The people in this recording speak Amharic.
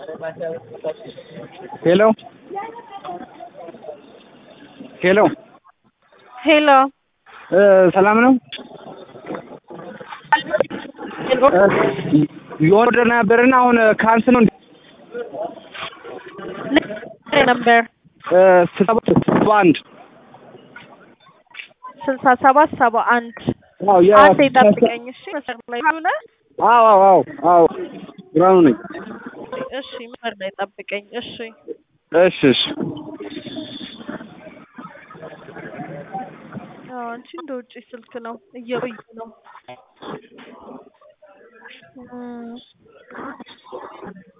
ሄሎ ሄሎ ሄሎ ሰላም ነው? የወርደ ነበርና አሁን ካንስል ነው ነበር 6771 6771 አዎ አንዴ ጠብቀኝ እሺ መስመር ላይ ሆነ አዎ ብራኑ ነኝ እሺ መስመር ላይ ጠብቀኝ እሺ እሺ አንቺ እንደ ውጪ ስልክ ነው እየቆየ ነው